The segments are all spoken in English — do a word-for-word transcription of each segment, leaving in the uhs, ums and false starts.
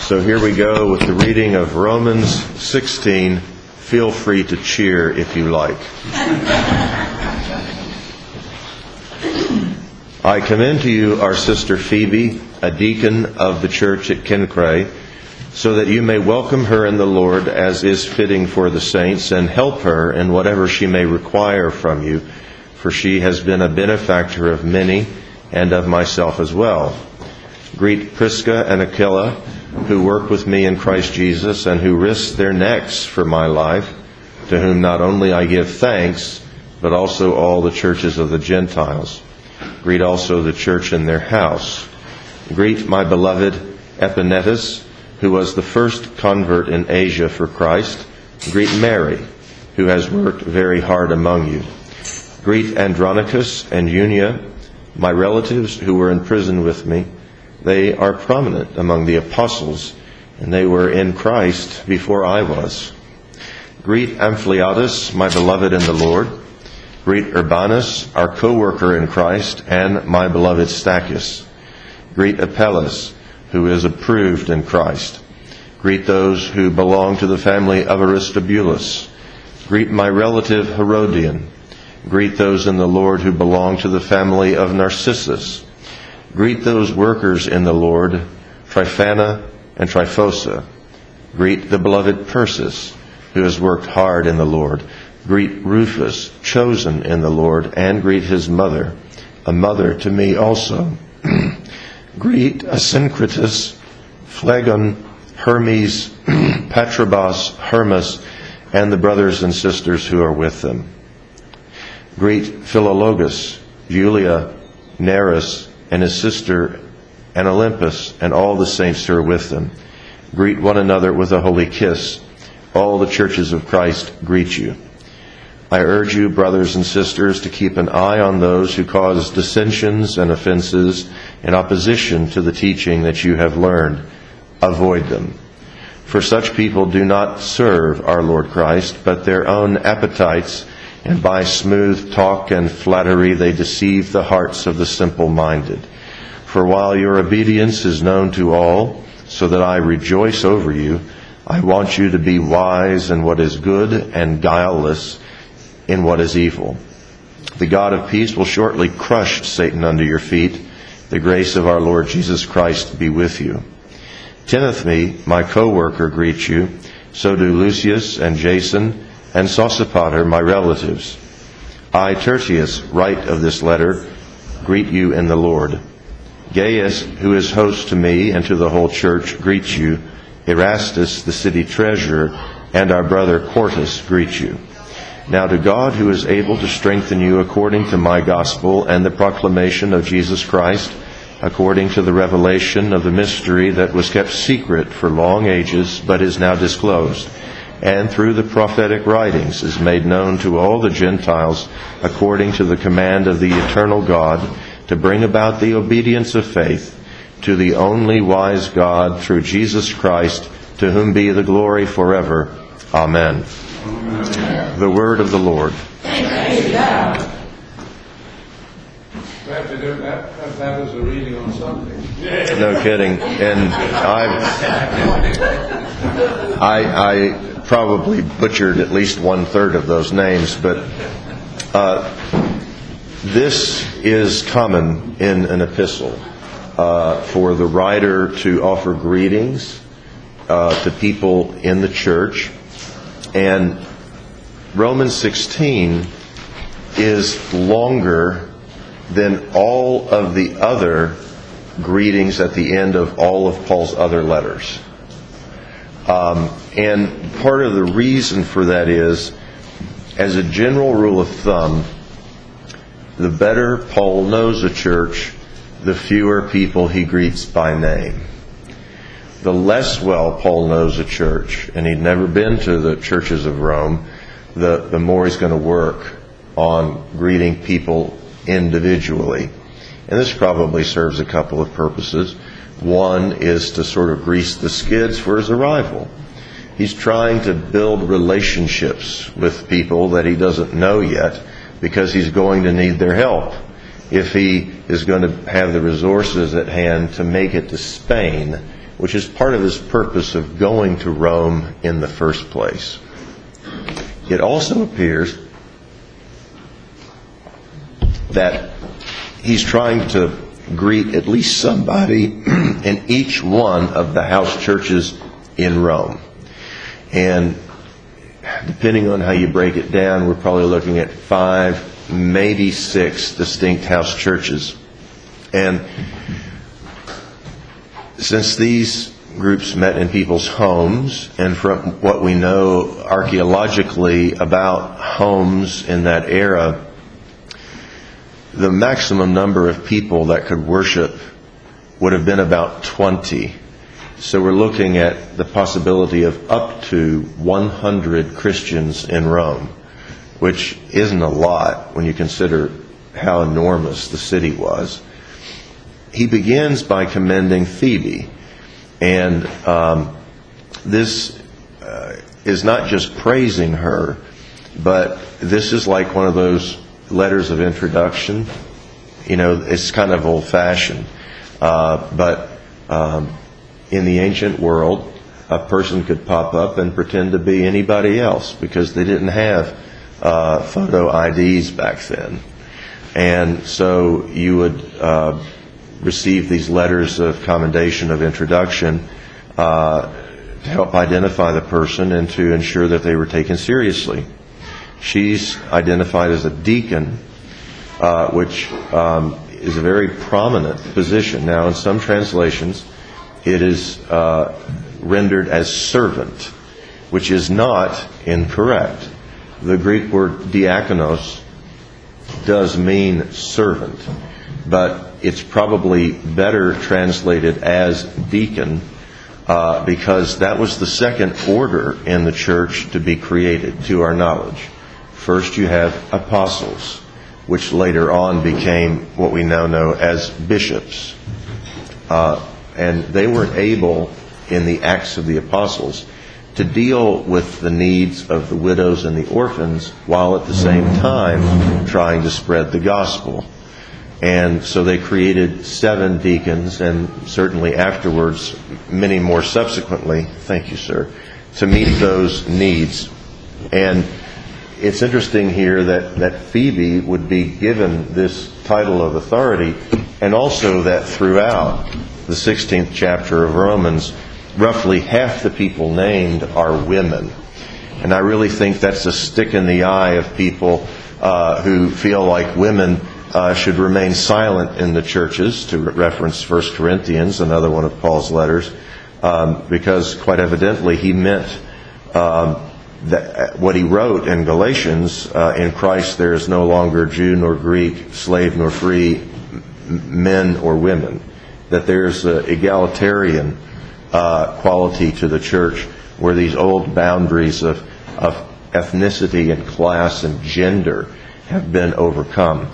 So here we go with the reading of Romans sixteen. Feel free to cheer if you like. I commend to you our sister Phoebe, a deacon of the church at Cenchreae, so that you may welcome her in the Lord as is fitting for the saints, and help her in whatever she may require from you, for she has been a benefactor of many and of myself as well. Greet Prisca and Aquila, who work with me in Christ Jesus and who risked their necks for my life, to whom not only I give thanks, but also all the churches of the Gentiles. Greet also the church in their house. Greet my beloved Epanetus, who was the first convert in Asia for Christ. Greet Mary, who has worked very hard among you. Greet Andronicus and Unia, my relatives who were in prison with me. They are prominent among the apostles, and they were in Christ before I was. Greet Ampliatus, my beloved in the Lord. Greet Urbanus, our co-worker in Christ, and my beloved Stachys. Greet Apelles, who is approved in Christ. Greet those who belong to the family of Aristobulus. Greet my relative Herodian. Greet those in the Lord who belong to the family of Narcissus. Greet those workers in the Lord, Tryphana and Tryphosa. Greet the beloved Persis, who has worked hard in the Lord. Greet Rufus, chosen in the Lord, and greet his mother, a mother to me also. Greet Asyncritus, Phlegon, Hermes, Patrobas, Hermas, and the brothers and sisters who are with them. Greet Philologus, Julia, Nereus, and his sister, and Olympus, and all the saints who are with them. Greet one another with a holy kiss. All the churches of Christ greet you. I urge you, brothers and sisters, to keep an eye on those who cause dissensions and offenses in opposition to the teaching that you have learned. Avoid them. For such people do not serve our Lord Christ, but their own appetites, and by smooth talk and flattery they deceive the hearts of the simple-minded. For while your obedience is known to all, so that I rejoice over you, I want you to be wise in what is good and guileless in what is evil. The God of peace will shortly crush Satan under your feet. The grace of our Lord Jesus Christ be with you. Timothy, my co-worker, greets you. So do Lucius and Jason and Sosipater, my relatives. I, Tertius, write of this letter, greet you in the Lord. Gaius, who is host to me and to the whole church, greets you. Erastus, the city treasurer, and our brother Quartus greet you. Now to God, who is able to strengthen you according to my gospel and the proclamation of Jesus Christ, according to the revelation of the mystery that was kept secret for long ages, but is now disclosed, and through the prophetic writings is made known to all the Gentiles, according to the command of the eternal God, to bring about the obedience of faith to the only wise God through Jesus Christ, to whom be the glory forever. Amen. Amen. The word of the Lord. Thanks God. Glad to do that. That was a reading on Sunday. No kidding. And I, I, I probably butchered at least one third of those names, but uh, this is common in an epistle. Uh, for the writer to offer greetings uh, to people in the church. And Romans sixteen is longer than all of the other greetings at the end of all of Paul's other letters. Um, and part of the reason for that is, as a general rule of thumb, the better Paul knows a church, the fewer people he greets by name. The less well Paul knows a church, and he'd never been to the churches of Rome, the, the more he's going to work on greeting people individually. And this probably serves a couple of purposes. One is to sort of grease the skids for his arrival. He's trying to build relationships with people that he doesn't know yet, because he's going to need their help. If he is going to have the resources at hand to make it to Spain, which is part of his purpose of going to Rome in the first place. It also appears that he's trying to greet at least somebody in each one of the house churches in Rome. And depending on how you break it down, we're probably looking at five, maybe six distinct house churches. And since these groups met in people's homes, and from what we know archaeologically about homes in that era, the maximum number of people that could worship would have been about twenty. So we're looking at the possibility of up to one hundred Christians in Rome, which isn't a lot when you consider how enormous the city was. He begins by commending Phoebe. And um, this uh, is not just praising her, but this is like one of those letters of introduction. You know, it's kind of old-fashioned. Uh, but um, in the ancient world, a person could pop up and pretend to be anybody else because they didn't have uh, photo I Ds back then. And so you would uh, receive these letters of commendation, of introduction, uh, to help identify the person and to ensure that they were taken seriously. She's identified as a deacon, uh, which um, is a very prominent position. Now, in some translations, it is uh, rendered as servant, which is not incorrect. The Greek word diakonos does mean servant, but it's probably better translated as deacon uh, because that was the second order in the church to be created, to our knowledge. First you have apostles, which later on became what we now know as bishops. Uh, and they were able, in the Acts of the Apostles, to deal with the needs of the widows and the orphans while at the same time trying to spread the gospel. And so they created seven deacons, and certainly afterwards many more subsequently, thank you, sir, to meet those needs. And it's interesting here that, that Phoebe would be given this title of authority, and also that throughout the sixteenth chapter of Romans, roughly half the people named are women. And I really think that's a stick in the eye of people uh, who feel like women uh, should remain silent in the churches, to re- reference First Corinthians, another one of Paul's letters, um, because quite evidently he meant um, that what he wrote in Galatians, uh, in Christ there is no longer Jew nor Greek, slave nor free, m- men or women, that there's an egalitarian uh, quality to the church where these old boundaries of, of ethnicity and class and gender have been overcome.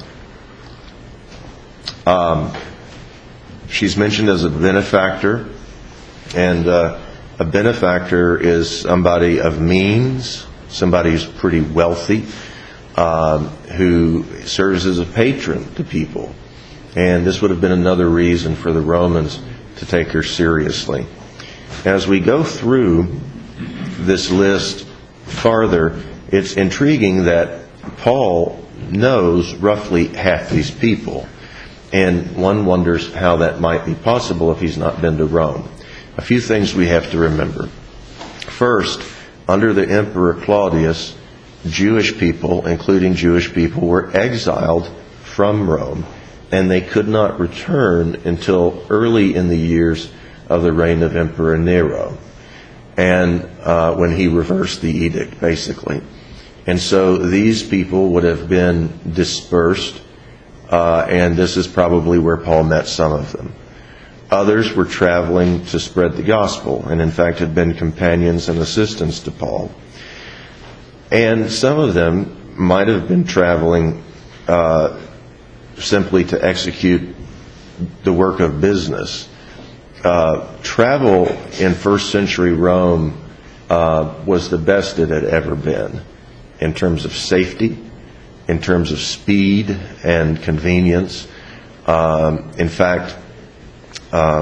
Um, she's mentioned as a benefactor, and uh, a benefactor is somebody of means, somebody who's pretty wealthy, um, who serves as a patron to people. And this would have been another reason for the Romans to take her seriously. As we go through this list farther, it's intriguing that Paul knows roughly half these people. And one wonders how that might be possible if he's not been to Rome. A few things we have to remember. First, under the Emperor Claudius, Jewish people, including Jewish people, were exiled from Rome, and they could not return until early in the years of the reign of Emperor Nero, and uh, when he reversed the edict, basically. And so these people would have been dispersed, uh, and this is probably where Paul met some of them. Others were traveling to spread the gospel, and in fact had been companions and assistants to Paul. And some of them might have been traveling uh, simply to execute the work of business. Uh, travel in first century Rome uh, was the best it had ever been in terms of safety, in terms of speed and convenience. Um, in fact, um,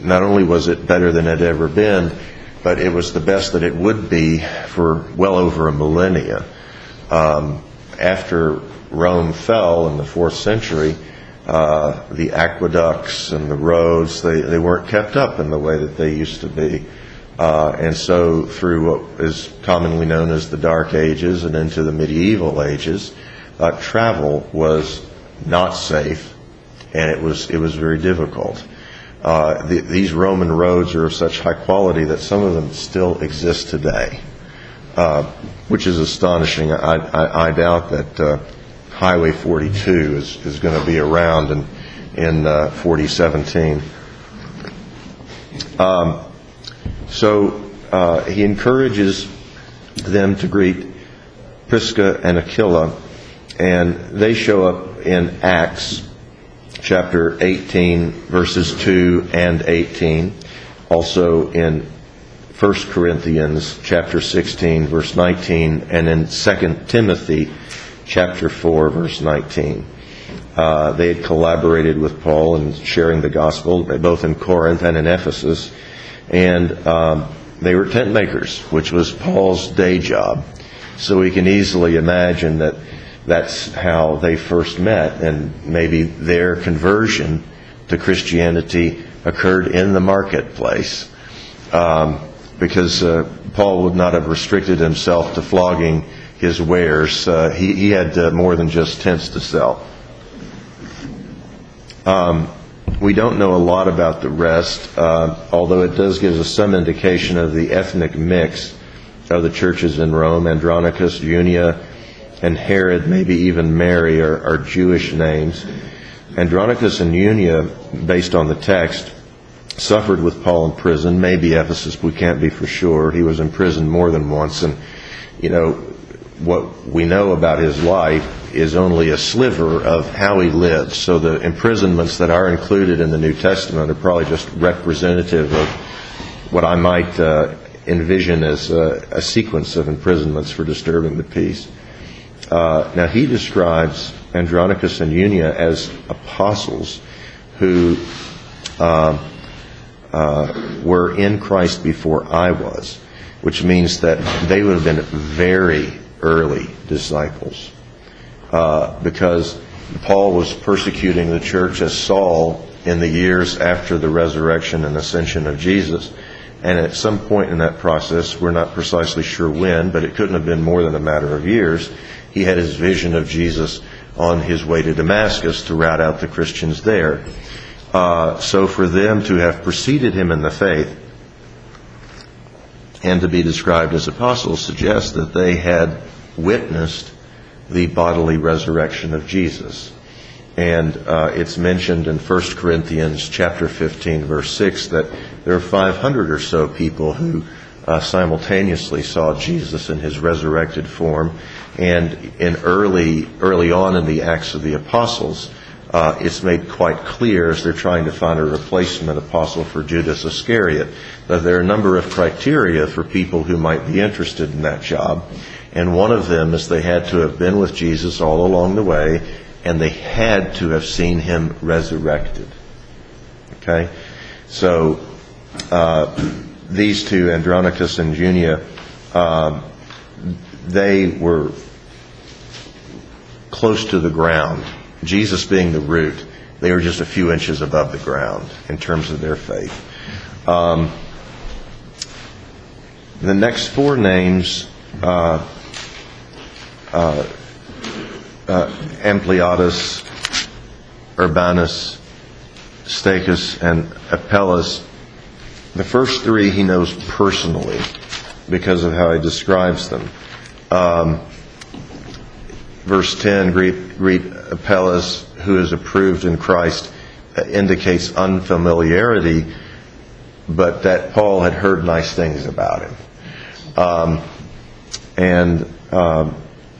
not only was it better than it had ever been, but it was the best that it would be for well over a millennia. Um, after Rome fell in the fourth century, uh, the aqueducts and the roads, they, they weren't kept up in the way that they used to be. Uh, and so through what is commonly known as the Dark Ages and into the medieval ages, uh, travel was not safe, and it was it was very difficult. Uh, the, these Roman roads are of such high quality that some of them still exist today, uh, which is astonishing. I, I, I doubt that uh, Highway forty-two is, is going to be around in, in uh, forty seventeen. Um, so uh, he encourages them to greet Prisca and Aquila, and they show up in Acts chapter eighteen, verses two and eighteen. Also in First Corinthians chapter sixteen, verse nineteen, and in Second Timothy chapter four, verse nineteen. Uh, they had collaborated with Paul in sharing the gospel, both in Corinth and in Ephesus. And um, they were tent makers, which was Paul's day job. So we can easily imagine that that's how they first met, and maybe their conversion to Christianity occurred in the marketplace, um, because uh, Paul would not have restricted himself to flogging his wares. Uh, he, he had uh, more than just tents to sell. Um, we don't know a lot about the rest, uh, although it does give us some indication of the ethnic mix of the churches in Rome. Andronicus, Junia, and Herod, maybe even Mary, are, are Jewish names. Andronicus and Junia, based on the text, suffered with Paul in prison. Maybe Ephesus, we can't be for sure. He was in prison more than once, and you know what we know about his life is only a sliver of how he lived. So the imprisonments that are included in the New Testament are probably just representative of what I might uh, envision as a, a sequence of imprisonments for disturbing the peace. Uh, now he describes Andronicus and Junia as apostles who uh, uh, were in Christ before I was, which means that they would have been very early disciples, uh, because Paul was persecuting the church as Saul in the years after the resurrection and ascension of Jesus. And at some point in that process, we're not precisely sure when, but it couldn't have been more than a matter of years, he had his vision of Jesus on his way to Damascus to rout out the Christians there. Uh, so for them to have preceded him in the faith and to be described as apostles suggests that they had witnessed the bodily resurrection of Jesus. And uh, it's mentioned in First Corinthians chapter fifteen, verse six, that there are five hundred or so people who uh, simultaneously saw Jesus in his resurrected form. And in early early on in the Acts of the Apostles, uh, it's made quite clear, as they're trying to find a replacement apostle for Judas Iscariot, that there are a number of criteria for people who might be interested in that job. And one of them is they had to have been with Jesus all along the way, and they had to have seen him resurrected. Okay? So uh, these two, Andronicus and Junia, uh, they were close to the ground. Jesus being the root, they were just a few inches above the ground in terms of their faith. Um, the next four names, uh, uh, uh, Ampliatus, Urbanus, Stachys, and Apelles, the first three he knows personally because of how he describes them. Um, verse ten, greet, greet Apelles, who is approved in Christ, uh, indicates unfamiliarity, but that Paul had heard nice things about him. Um, and um,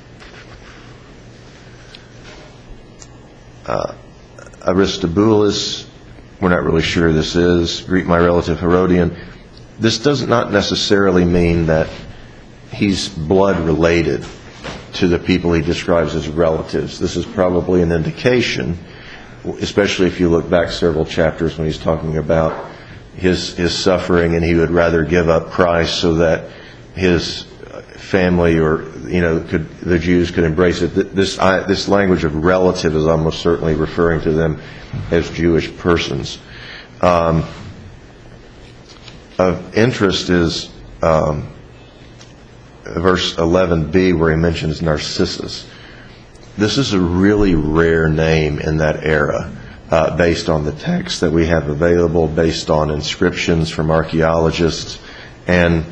uh, Aristobulus, we're not really sure this is, greet my relative Herodian. This does not necessarily mean that he's blood related to the people he describes as relatives. This is probably an indication, especially if you look back several chapters when he's talking about his his suffering, and he would rather give up Christ so that his family, or you know, could the Jews could embrace it. This I, this language of relative is almost certainly referring to them as Jewish persons. Um, of interest is um, verse eleven b, where he mentions Narcissus. This is a really rare name in that era, uh, based on the text that we have available, based on inscriptions from archaeologists. And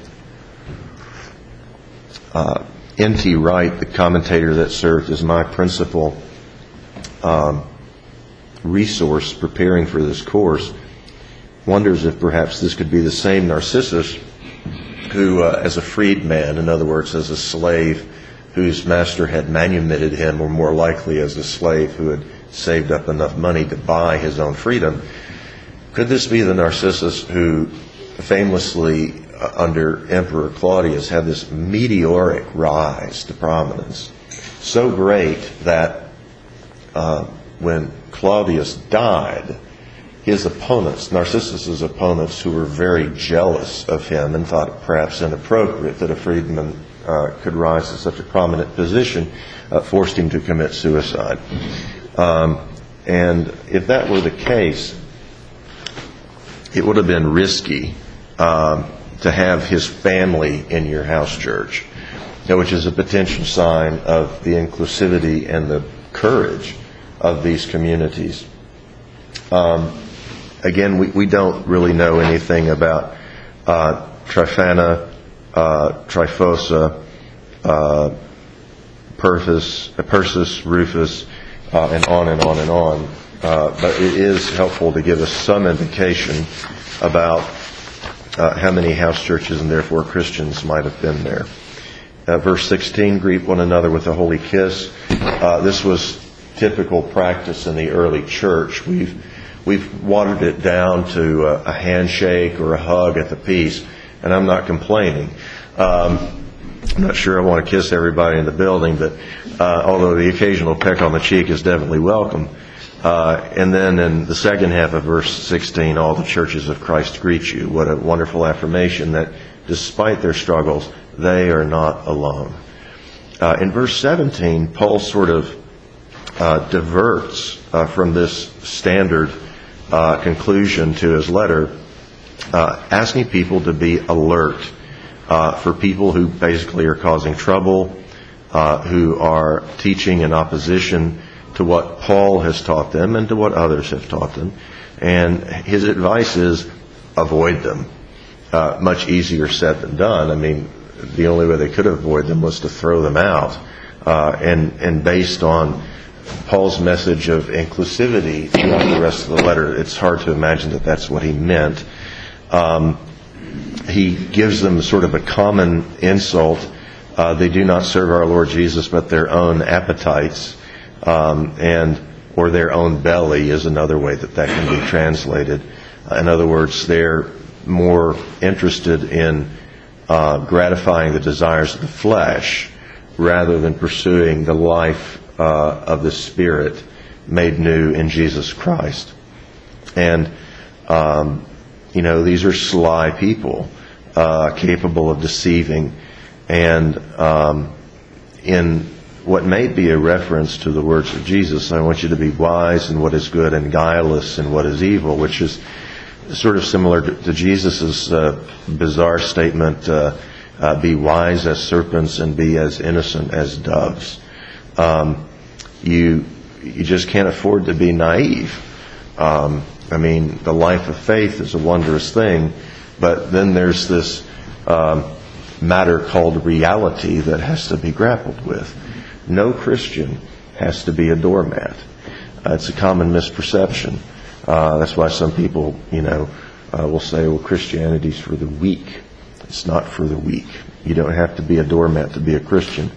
uh, N T Wright, the commentator that served as my principal um, resource preparing for this course, wonders if perhaps this could be the same Narcissus who, uh, as a freedman, in other words, as a slave whose master had manumitted him, or more likely as a slave who had saved up enough money to buy his own freedom. Could this be the Narcissus who famously, uh, under Emperor Claudius, had this meteoric rise to prominence, so great that uh, when Claudius died, his opponents, Narcissus's opponents, who were very jealous of him and thought it perhaps inappropriate that a freedman uh, could rise to such a prominent position, uh, forced him to commit suicide. Um, and if that were the case, it would have been risky um, to have his family in your house church, which is a potential sign of the inclusivity and the courage of these communities. Um, again, we, we don't really know anything about uh, Tryphena, uh, Tryphosa, uh, Persis, Persis, Rufus, uh, and on and on and on. Uh, but it is helpful to give us some indication about uh, how many house churches and therefore Christians might have been there. Uh, verse sixteen, greet one another with a holy kiss. Uh, this was typical practice in the early church. We've we've watered it down to a, a handshake or a hug at the peace, and I'm not complaining. Um, I'm not sure I want to kiss everybody in the building, but uh, although the occasional peck on the cheek is definitely welcome. Uh, and then in the second half of verse sixteen, all the churches of Christ greet you. What a wonderful affirmation that despite their struggles, they are not alone. Uh, in verse seventeen, Paul sort of uh, diverts uh, from this standard uh, conclusion to his letter, uh, asking people to be alert uh, for people who basically are causing trouble, uh, who are teaching in opposition to what Paul has taught them and to what others have taught them. And his advice is avoid them. Uh, much easier said than done. I mean, the only way they could avoid them was to throw them out. Uh, and, and based on Paul's message of inclusivity throughout the rest of the letter, it's hard to imagine that that's what he meant. Um, he gives them sort of a common insult. Uh, they do not serve our Lord Jesus, but their own appetites. Um, and or their own belly is another way that that can be translated. In other words, they're more interested in uh, gratifying the desires of the flesh rather than pursuing the life uh, of the Spirit made new in Jesus Christ. And, um, you know, these are sly people, uh, capable of deceiving. And um, in what may be a reference to the words of Jesus, I want you to be wise in what is good and guileless in what is evil, which is sort of similar to, to Jesus' uh, bizarre statement, uh, uh, be wise as serpents and be as innocent as doves. Um, you you just can't afford to be naive. Um, I mean, the life of faith is a wondrous thing, but then there's this um, matter called reality that has to be grappled with. No Christian has to be a doormat. Uh, it's a common misperception. Uh, that's why some people, you know, uh, will say, well, Christianity's for the weak. It's not for the weak. You don't have to be a doormat to be a Christian.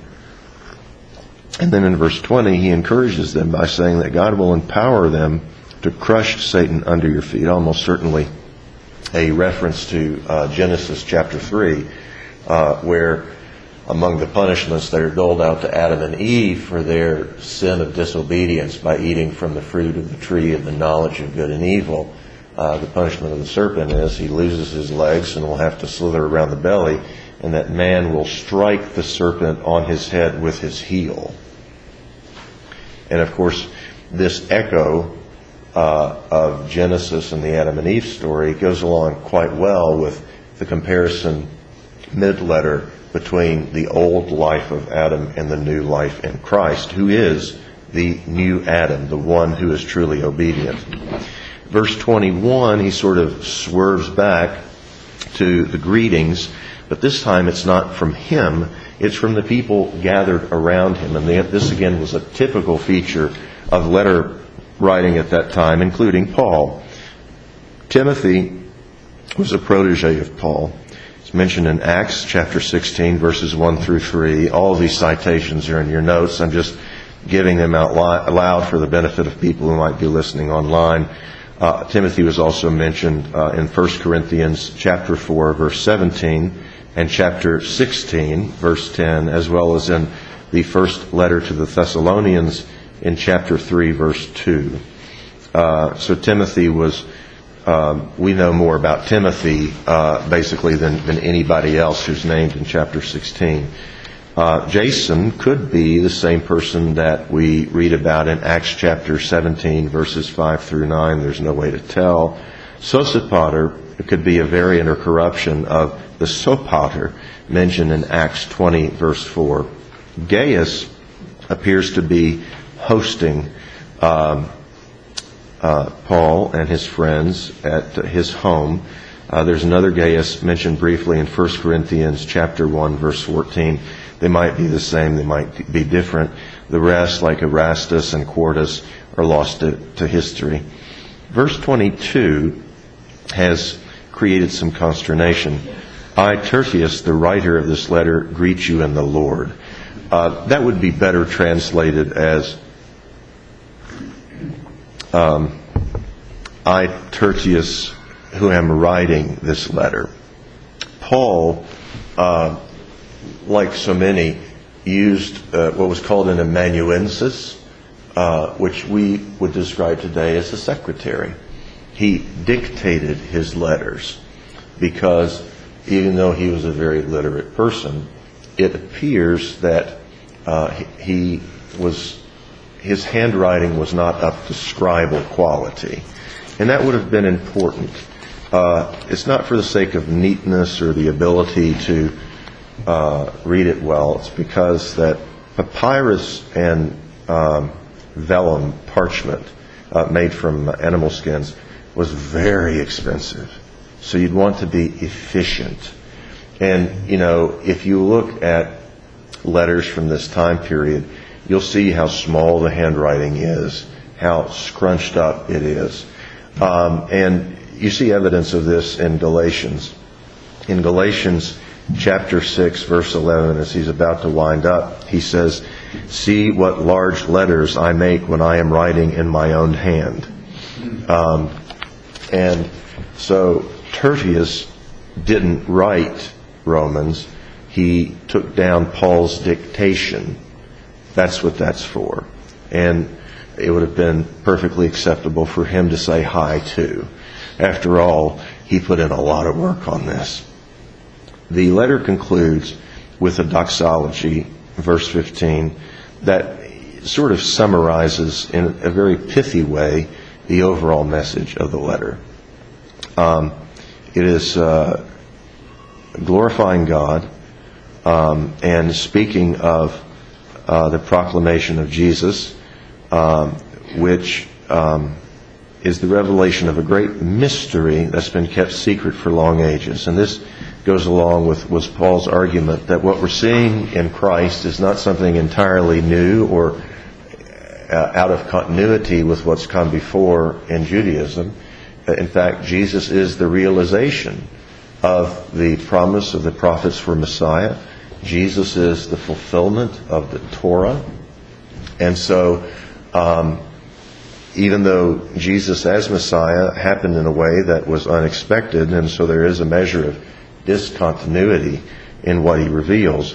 And then in verse twenty, he encourages them by saying that God will empower them to crush Satan under your feet. Almost certainly a reference to uh, Genesis chapter three, uh, where among the punishments that are doled out to Adam and Eve for their sin of disobedience by eating from the fruit of the tree of the knowledge of good and evil, uh, the punishment of the serpent is he loses his legs and will have to slither around the belly, and that man will strike the serpent on his head with his heel. And of course, this echo uh, of Genesis and the Adam and Eve story goes along quite well with the comparison mid-letter between the old life of Adam and the new life in Christ, who is the new Adam, the one who is truly obedient. Verse twenty-one, he sort of swerves back to the greetings, but this time it's not from him, it's from the people gathered around him. And this again was a typical feature of letter writing at that time, including Paul. Timothy was a protege of Paul. It's mentioned in Acts chapter sixteen, verses one through three. All of these citations are in your notes. I'm just giving them out loud for the benefit of people who might be listening online. Uh, Timothy was also mentioned uh, in First Corinthians chapter four, verse seventeen, and chapter sixteen, verse ten, as well as in the first letter to the Thessalonians in chapter three, verse two. Uh, so Timothy was, um, we know more about Timothy uh, basically than, than anybody else who's named in chapter sixteen. Uh, Jason could be the same person that we read about in Acts chapter seventeen, verses five through nine. There's no way to tell. Sosipater could be a variant or corruption of the Sopater mentioned in Acts twenty, verse four. Gaius appears to be hosting um, uh, Paul and his friends at his home. Uh, there's another Gaius mentioned briefly in First Corinthians chapter one, verse fourteen. They might be the same, they might be different. The rest, like Erastus and Quartus, are lost to, to history. Verse twenty-two has created some consternation. I, Tertius, the writer of this letter, greet you in the Lord. Uh, that would be better translated as um, I, Tertius, who am writing this letter. Paul, uh, like so many, used uh, what was called an amanuensis, uh, which we would describe today as a secretary. He dictated his letters because even though he was a very literate person, it appears that uh, he was his handwriting was not up to scribal quality, and that would have been important. Uh, it's not for the sake of neatness or the ability to Uh, read it well. It's because that papyrus and um, vellum parchment uh, made from animal skins was very expensive. So you'd want to be efficient. And, you know, if you look at letters from this time period, you'll see how small the handwriting is, how scrunched up it is. Um, and you see evidence of this in Galatians. In Galatians chapter six, verse eleven, as he's about to wind up, he says, see what large letters I make when I am writing in my own hand. Um, and so Tertius didn't write Romans. He took down Paul's dictation. That's what that's for. And it would have been perfectly acceptable for him to say hi to. After all, he put in a lot of work on this. The letter concludes with a doxology, verse fifteen, that sort of summarizes in a very pithy way the overall message of the letter. Um, it is uh, glorifying God um, and speaking of uh, the proclamation of Jesus, um, which um, is the revelation of a great mystery that's been kept secret for long ages. And this goes along with, with Paul's argument that what we're seeing in Christ is not something entirely new or uh, out of continuity with what's come before in Judaism. In fact, Jesus is the realization of the promise of the prophets for Messiah. Jesus is the fulfillment of the Torah. And so, um, even though Jesus as Messiah happened in a way that was unexpected, and so there is a measure of discontinuity in what he reveals,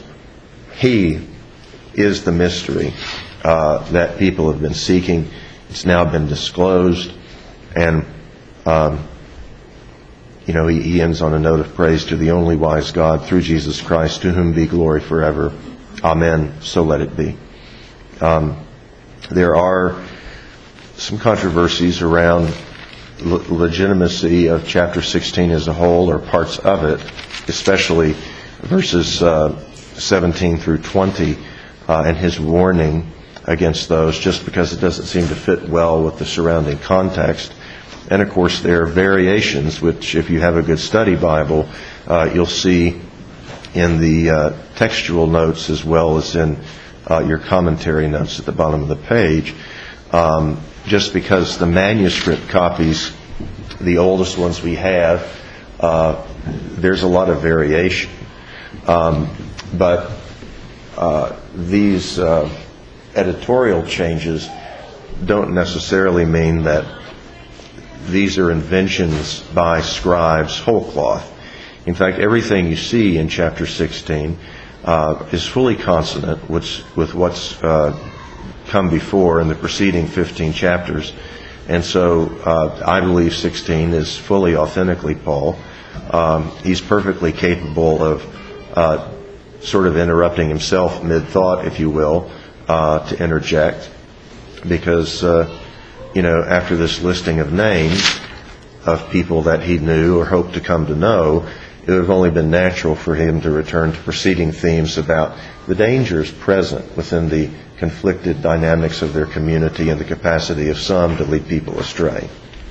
he is the mystery uh, that people have been seeking. It's now been disclosed, and Um, you know, he, he ends on a note of praise to the only wise God through Jesus Christ, to whom be glory forever. Amen. So let it be. Um, there are some controversies around le- legitimacy of chapter sixteen as a whole, or parts of it, especially verses uh, seventeen through twenty, uh, and his warning against those, just because it doesn't seem to fit well with the surrounding context. And of course, there are variations, which if you have a good study Bible, uh, you'll see in the uh, textual notes as well as in uh, your commentary notes at the bottom of the page. Um, just because the manuscript copies, the oldest ones we have, uh, there's a lot of variation. Um, but uh, these uh, editorial changes don't necessarily mean that these are inventions by scribes whole cloth. In fact, everything you see in chapter sixteen uh, is fully consonant with, with what's uh, come before in the preceding fifteen chapters. And so uh, I believe sixteen is fully authentically Paul. Um, he's perfectly capable of uh, sort of interrupting himself mid-thought, if you will, uh, to interject. Because, uh, you know, after this listing of names of people that he knew or hoped to come to know, it would have only been natural for him to return to preceding themes about the dangers present within the conflicted dynamics of their community and the capacity of some to lead people astray.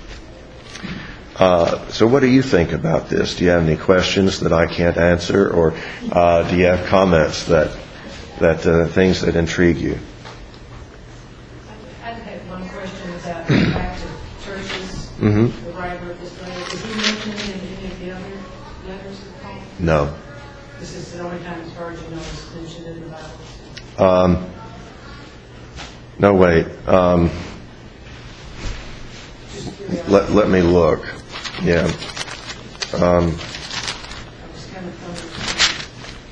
Uh, so what do you think about this? Do you have any questions that I can't answer, or uh, do you have comments that, that uh, things that intrigue you? I had one question about the fact of churches, Mm-hmm. the writer of this letter. Did he mention it in any of the other letters of Paul? No. This is the only time, as far as you know, it's mentioned in the Bible. Um, no, wait. Um, Just curious. let, let me look. Yeah. Um, I was kind of wondering.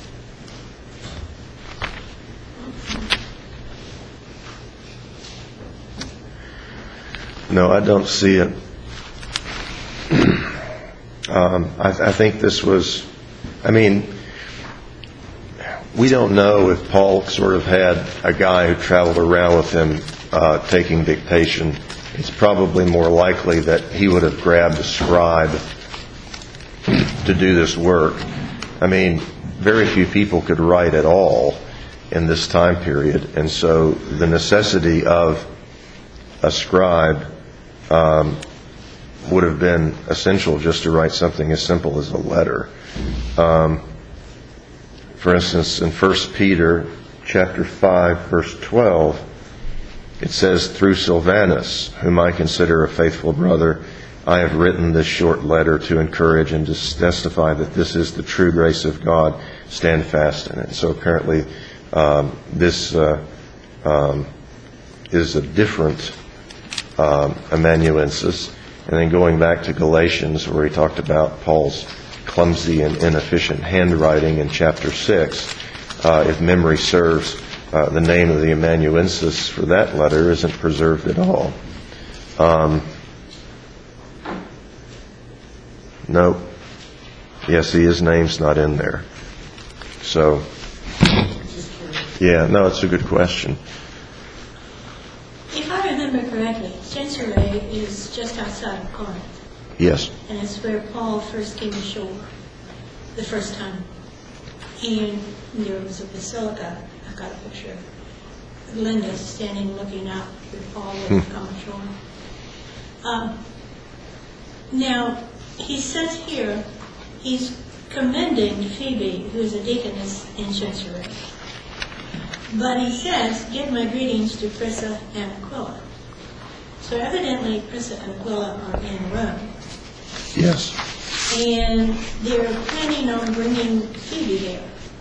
no, I don't see it. um, I, I think this was, I mean, we don't know if Paul sort of had a guy who traveled around with him uh, taking dictation. It's probably more likely that he would have grabbed a scribe to do this work. I mean, very few people could write at all in this time period, and so the necessity of a scribe um, would have been essential just to write something as simple as a letter. Um, for instance, in First Peter chapter five, verse twelve, it says, "Through Silvanus, whom I consider a faithful brother, I have written this short letter to encourage and to testify that this is the true grace of God. Stand fast in it." So apparently um, this uh, um, is a different um, amanuensis. And then going back to Galatians, where he talked about Paul's clumsy and inefficient handwriting in chapter six, uh, if memory serves, uh, the name of the amanuensis for that letter isn't preserved at all. Um, nope. Yeah, see, his name's not in there. So, yeah, no, it's a good question. If I remember correctly, Censorea is just outside of Corinth, Yes. and it's where Paul first came ashore the first time. And there was a basilica. I got a picture of Linda standing looking out with Paul when he come ashore. Um, now, he says here, he's commending Phoebe, who is a deaconess in Censorea. But he says, "Give my greetings to Prisca and Aquila." So evidently Prisca and Aquila are in Rome. Yes. And they're planning on bringing Phoebe there.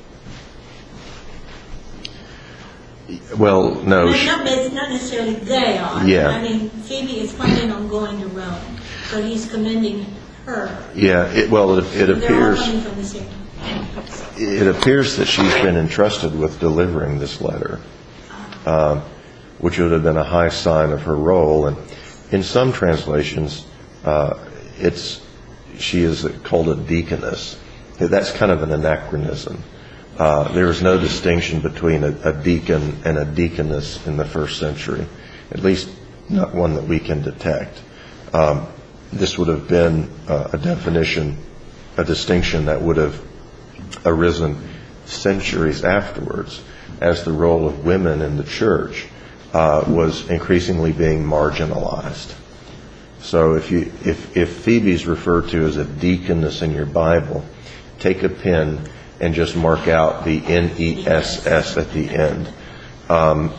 Well, no. Not, sh- not, not necessarily they are. Yeah. I mean, Phoebe is planning on going to Rome. So he's commending her. Yeah, it, well, it, it They're all appears coming from the same. it appears that she's been entrusted with delivering this letter, um, which would have been a high sign of her role. And in some translations, uh, it's she is called a deaconess. That's kind of an anachronism. Uh, there was no distinction between a, a deacon and a deaconess in the first century, at least not one that we can detect. Um, this would have been uh, a definition, a distinction that would have arisen centuries afterwards as the role of women in the church uh, was increasingly being marginalized. So if you if, if Phoebe's referred to as a deaconess in your Bible, take a pen and just mark out the N E S S at the end. Um,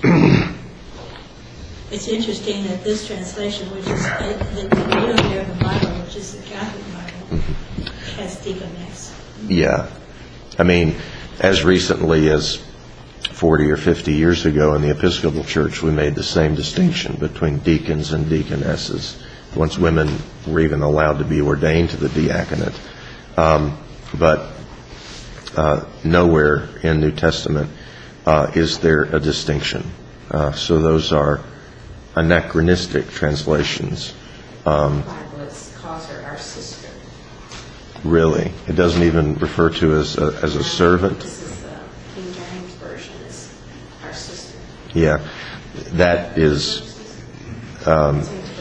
It's interesting that this translation, which is uh, the New American Bible, which is the Catholic Bible, has deaconess. yeah. I mean, as recently as forty or fifty years ago in the Episcopal Church, we made the same distinction between deacons and deaconesses, once women were even allowed to be ordained to the diaconate. Um, but uh, nowhere in New Testament uh, is there a distinction. Uh, so those are anachronistic translations. Um, Bible calls her our sister. really, it doesn't even refer to as a, as a servant. This is the King James version. Is our sister. Yeah, that is um,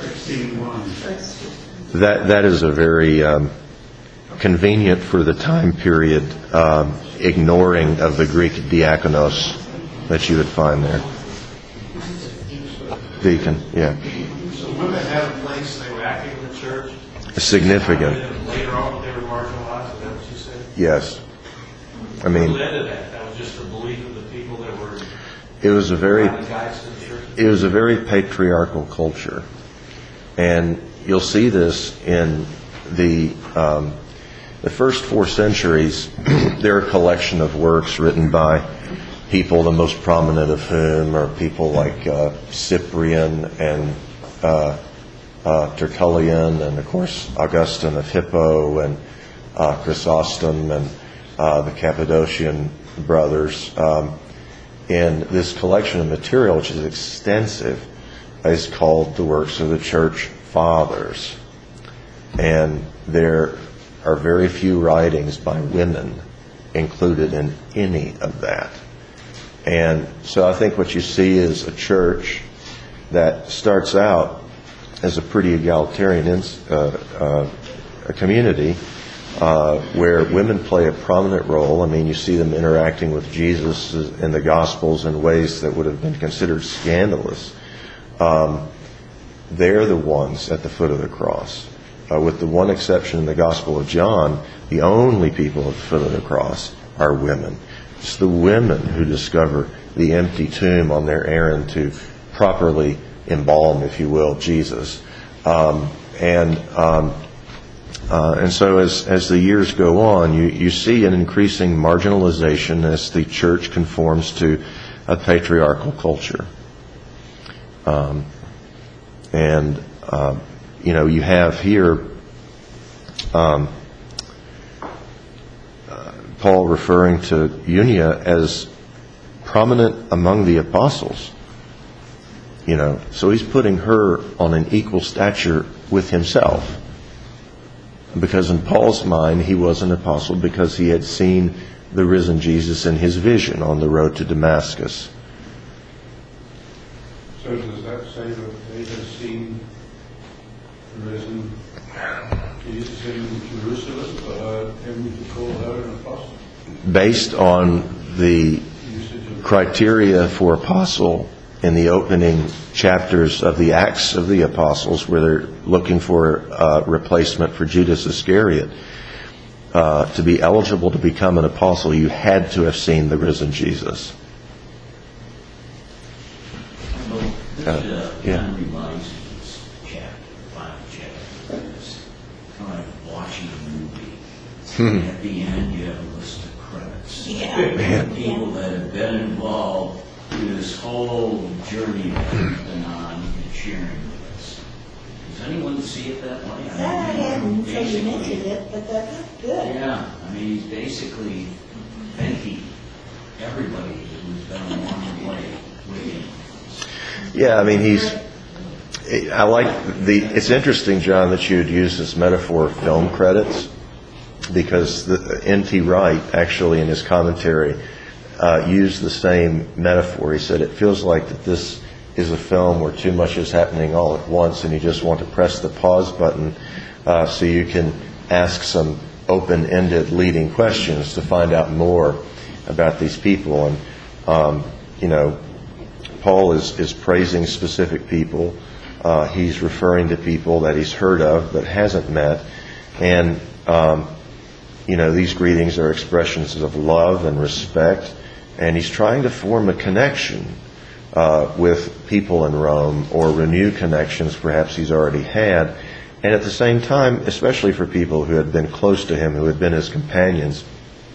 that that is a very um, convenient for the time period um, ignoring of the Greek diakonos that you would find there. Deacon, yeah. So women had a place, they were active in the church. Significant. And later on, they were marginalized. Is that what you said? Yes. I Who mean, led to that? That was just the belief of the people that were it was a very providing guides to the church. it was a very patriarchal culture, and you'll see this in the um, the first four centuries. They're a collection of works written by people, the most prominent of whom are people like uh, Cyprian and uh, uh, Tertullian, and of course Augustine of Hippo, and uh, Chrysostom, and uh, the Cappadocian brothers. Um, and this collection of material, which is extensive, is called the Works of the Church Fathers. And there are very few writings by women included in any of that. And so I think what you see is a church that starts out as a pretty egalitarian uh, uh, a community uh, where women play a prominent role. I mean, you see them interacting with Jesus in the Gospels in ways that would have been considered scandalous. Um, they're the ones at the foot of the cross. Uh, with the one exception in the Gospel of John, the only people at the foot of the cross are women. It's the women who discover the empty tomb on their errand to properly embalm, if you will, Jesus. Um, and um, uh, and so as as the years go on, you, you see an increasing marginalization as the church conforms to a patriarchal culture. Um, and, uh, you know, you have here um, Paul referring to Eunia as prominent among the apostles. You know, so he's putting her on an equal stature with himself. Because in Paul's mind, he was an apostle because he had seen the risen Jesus in his vision on the road to Damascus. So does that say that they have seen the risen Jesus in Jerusalem, but uh, him to call her an apostle? Based on the Usage of criteria for apostle in the opening chapters of the Acts of the Apostles, where they're looking for a replacement for Judas Iscariot, uh, to be eligible to become an apostle, you had to have seen the risen Jesus. Well, this Uh, uh, yeah. kind of reminds me of this chapter, the final chapter. It's kind of like watching a movie. Hmm. At the end, you have a list of credits. Yeah. Man. People that have been involved in this whole journey that has been on and sharing with us. Does anyone see it that way? I hadn't so you basically- mentioned it, but that's good. Yeah, I mean, he's basically thanking everybody who's been along the way with him. Yeah, I mean, he's I like the, it's interesting, John, that you would use this metaphor of film credits, because the, N T Wright, actually, in his commentary, uh, used the same metaphor. He said it feels like that this is a film where too much is happening all at once, and you just want to press the pause button uh, so you can ask some open-ended leading questions to find out more about these people. And, um, you know, Paul is, is praising specific people. Uh, he's referring to people that he's heard of but hasn't met. And, um, you know, these greetings are expressions of love and respect. And he's trying to form a connection uh, with people in Rome, or renew connections perhaps he's already had. And at the same time, especially for people who had been close to him, who had been his companions,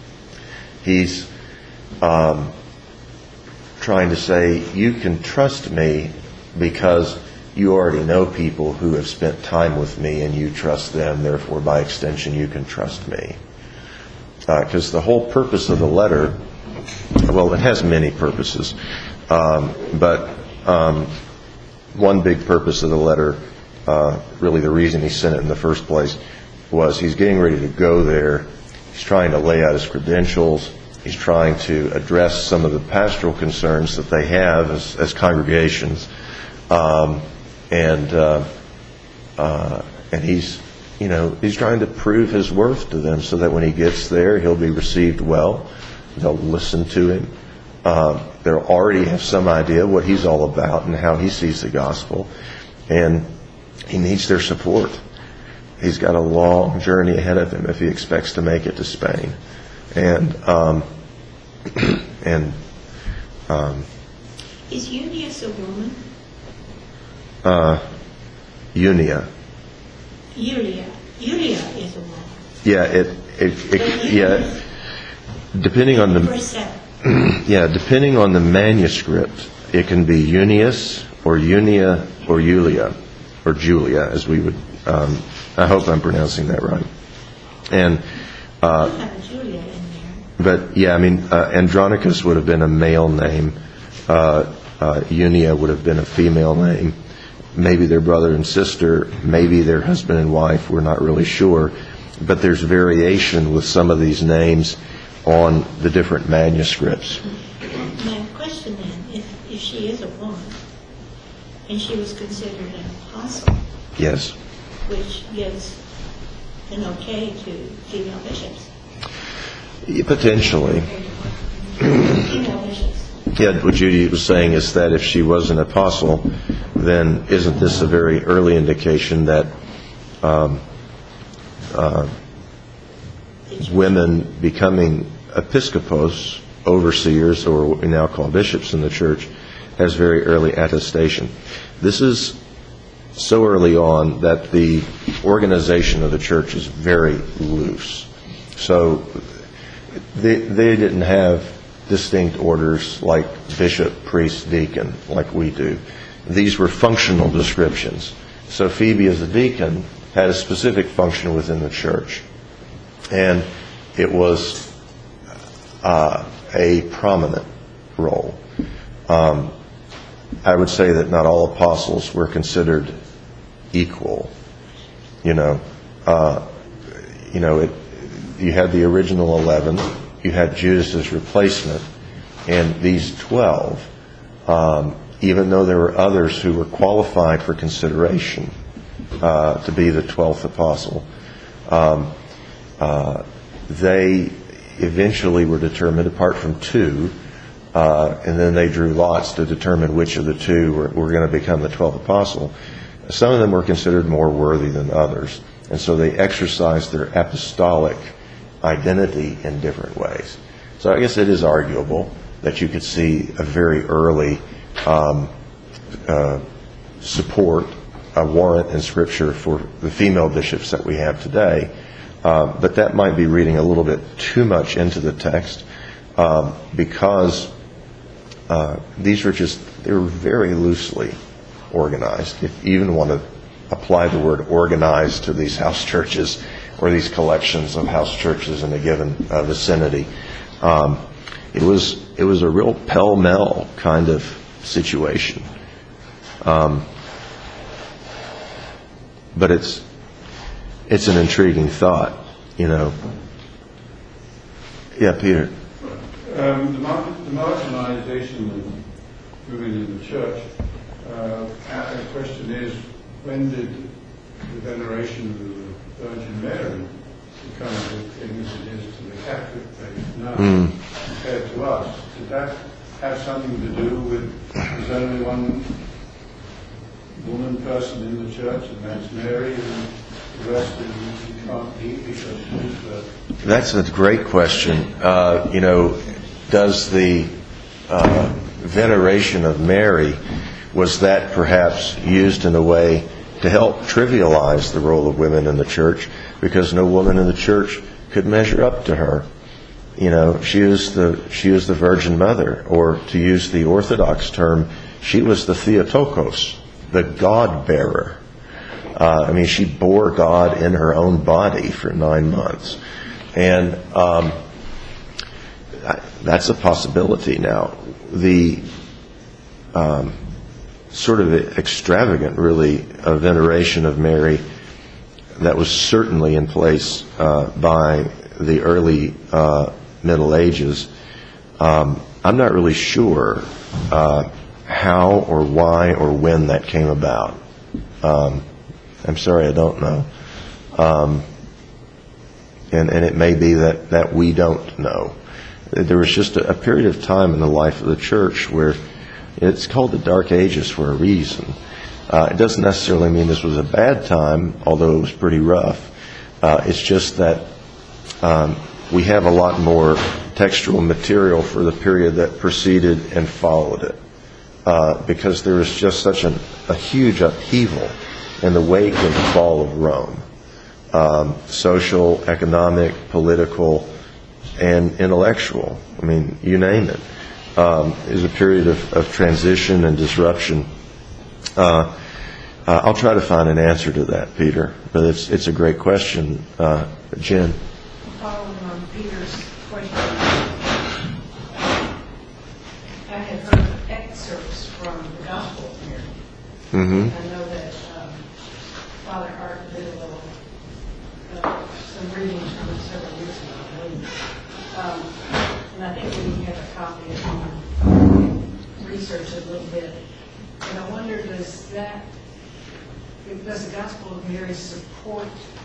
he's um, trying to say, you can trust me because you already know people who have spent time with me, and you trust them. Therefore, by extension, you can trust me. Because uh, the whole purpose of the letter, well, it has many purposes, um, but um, one big purpose of the letter, uh, really the reason he sent it in the first place, was he's getting ready to go there. He's trying to lay out his credentials. He's trying to address some of the pastoral concerns that they have as, as congregations. Um, and uh, uh, and he's, you know, he's trying to prove his worth to them so that when he gets there, he'll be received well. They'll listen to him. Uh, they'll already have some idea what he's all about and how he sees the gospel. And he needs their support. He's got a long journey ahead of him if he expects to make it to Spain. And um, and um, Is Eunice a woman? uh, Unia. Julia. Julia is a woman. Yeah, it, it, it yeah. Depending on the Verse seven. yeah, depending on the manuscript, it can be Eunice or Unia or Julia or Julia, as we would. Um, I hope I'm pronouncing that right. And uh, You have a Julia in there. but yeah, I mean, uh, Andronicus would have been a male name. Uh, uh, Unia would have been a female name. Maybe their brother and sister, maybe their husband and wife. We're not really sure. But there's variation with some of these names on the different manuscripts. My question then, if, if she is a woman, and she was considered an apostle, Yes. which gives an okay to female bishops. Yeah, potentially. Female bishops. Yeah, what Judy was saying is that if she was an apostle, then isn't this a very early indication that um, uh, women becoming episcopos, overseers, or what we now call bishops in the church, has very early attestation? This is so early on that the organization of the church is very loose. So they, they didn't have distinct orders like bishop, priest, deacon, like we do. These were functional descriptions. So Phoebe, as a deacon, had a specific function within the church. And it was uh, a prominent role. Um, I would say that not all apostles were considered equal. You know, uh, you know, it, you had the original eleven, you had Judas's replacement, and these twelve, um, even though there were others who were qualified for consideration uh, to be the twelfth apostle, um, uh, they eventually were determined, apart from two, uh, and then they drew lots to determine which of the two were, were going to become the twelfth apostle. Some of them were considered more worthy than others, and so they exercised their apostolic identity in different ways. So I guess it is arguable that you could see a very early um, uh, support, a warrant in Scripture for the female bishops that we have today. Uh, but that might be reading a little bit too much into the text um, because uh, these were just, they were very loosely organized. If you even want to apply the word organized to these house churches or these collections of house churches in a given uh, vicinity, um, it was it was a real pell-mell kind of situation. Um, but it's it's an intriguing thought, you know. Yeah, Peter. Um, the, mar- the marginalization of women in the church, uh, the question is, when did the veneration of the Virgin Mary become the thing as it is to the Catholic faith now Mm. compared to us? Did that have something to do with there's only one woman person in the church, and that's Mary, and the rest of you you can't be because she's the... That's a great question. Uh, you know, does the uh, veneration of Mary, was that perhaps used in a way to help trivialize the role of women in the church, because no woman in the church could measure up to her? You know, she was the she was the Virgin Mother, or to use the Orthodox term, she was the Theotokos, the God bearer. Uh, I mean, she bore God in her own body for nine months, and um, that's a possibility. Now, the um, sort of extravagant, really, uh, veneration of Mary that was certainly in place uh, by the early uh, Middle Ages. Um, I'm not really sure uh, how or why or when that came about. Um, I'm sorry, I don't know. Um, and, and it may be that, that we don't know. There was just a, a period of time in the life of the church where it's called the Dark Ages for a reason. Uh, it doesn't necessarily mean this was a bad time, although it was pretty rough. Uh, it's just that um, we have a lot more textual material for the period that preceded and followed it, uh, because there was just such an, a huge upheaval in the wake of the fall of Rome. Um, social, economic, political, and intellectual. I mean, you name it. Um, is a period of, of transition and disruption. Uh, uh, I'll try to find an answer to that, Peter, but it's it's a great question. Uh, Jen? Following on Peter's question, I had heard excerpts from the Gospel of Mary. Mm-hmm. I know that um, Father Hart did a little, uh, some readings from it several years ago, I believe. Um, and I think we have a copy of it, research it a little bit. And I wonder, does that, does the Gospel of Mary support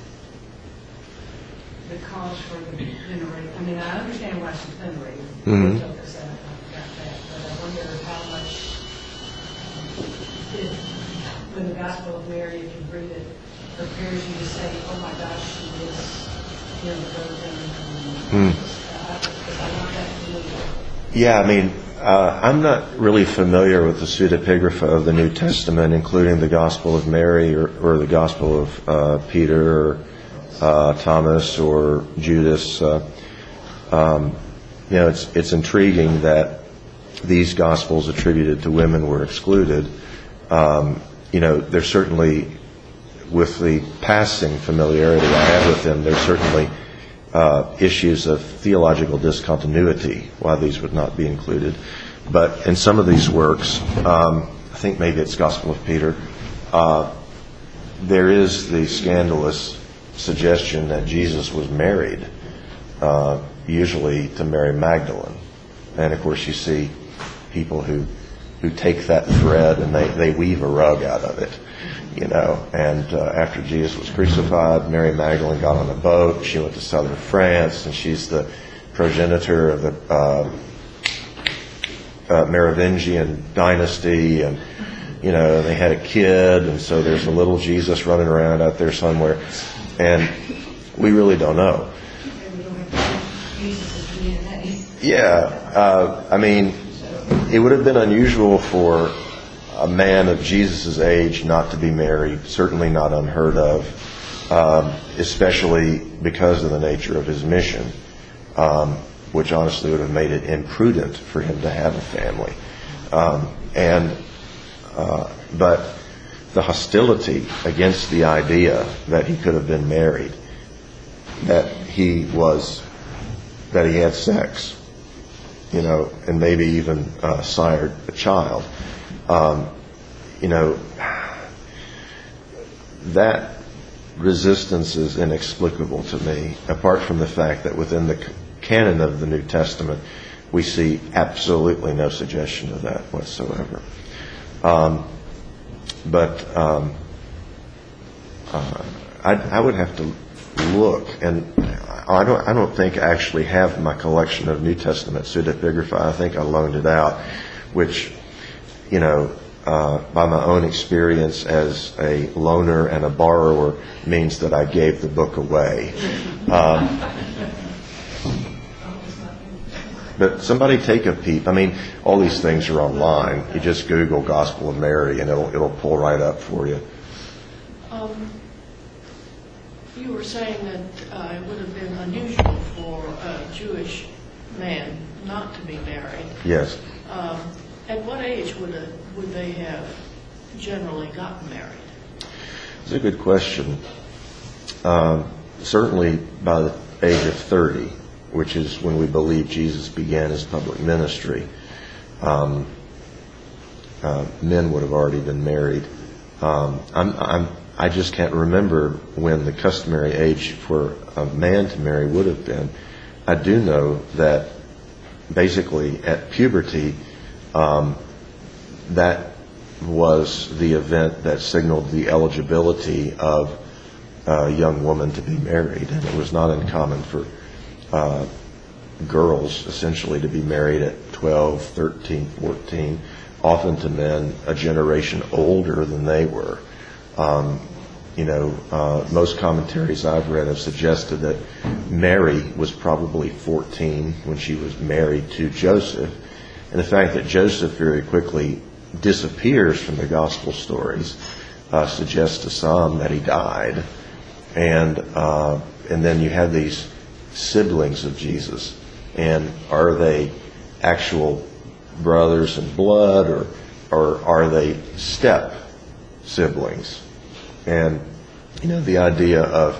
the cause for the veneration? I mean, I understand why she's venerated. Mhm. I got that. But I wonder how much um, did, when the Gospel of Mary, if you read it, prepares you to say, oh my gosh, she is, you know, the virgin. Mm. Uh, because I want that to me. Yeah, I mean, uh, I'm not really familiar with the pseudepigrapha of the New Testament, including the Gospel of Mary or, or the Gospel of uh, Peter or uh, Thomas or Judas. Uh, um, you know, it's it's intriguing that these Gospels attributed to women were excluded. Um, you know, there's certainly, with the passing familiarity I have with them, there's certainly Uh, issues of theological discontinuity, why these would not be included. But in some of these works, um, I think maybe it's Gospel of Peter, uh, there is the scandalous suggestion that Jesus was married, uh, usually to Mary Magdalene. And of course you see people who, who take that thread and they, they weave a rug out of it. You know, and uh, after Jesus was crucified, Mary Magdalene got on a boat. She went to southern France, and she's the progenitor of the uh, uh, Merovingian dynasty. And, you know, they had a kid, and so there's a little Jesus running around out there somewhere. And we really don't know. And we don't have to use Jesus' D N A. Yeah, uh, I mean, it would have been unusual for a man of Jesus' age not to be married, certainly not unheard of, um, especially because of the nature of his mission, um, which honestly would have made it imprudent for him to have a family. Um, and uh, but the hostility against the idea that he could have been married, that he was, that he had sex, you know, and maybe even uh, sired a child. Um, you know, that resistance is inexplicable to me, apart from the fact that within the canon of the New Testament, we see absolutely no suggestion of that whatsoever. Um, but um, uh, I, I would have to look, and I don't, I don't think I actually have my collection of New Testament pseudepigrapha. I think I loaned it out, which, you know, uh, by my own experience as a loaner and a borrower, means that I gave the book away. Um, but somebody take a peep. I mean, all these things are online. You just Google Gospel of Mary, and it'll it'll pull right up for you. Um, you were saying that uh, it would have been unusual for a Jewish man not to be married. Yes. Um, at what age would a, would they have generally gotten married? It's a good question. Um, certainly by the age of thirty, which is when we believe Jesus began his public ministry, um, uh, men would have already been married. Um, I'm, I'm, I just can't remember when the customary age for a man to marry would have been. I do know that basically at puberty, um, that was the event that signaled the eligibility of a young woman to be married. And it was not uncommon for uh, girls essentially to be married at twelve, thirteen, fourteen, often to men a generation older than they were. Um, you know, uh, most commentaries I've read have suggested that Mary was probably fourteen when she was married to Joseph. And the fact that Joseph very quickly disappears from the gospel stories uh, suggests to some that he died. And uh, and then you have these siblings of Jesus. And are they actual brothers in blood, or or are they step siblings? And you know, the idea of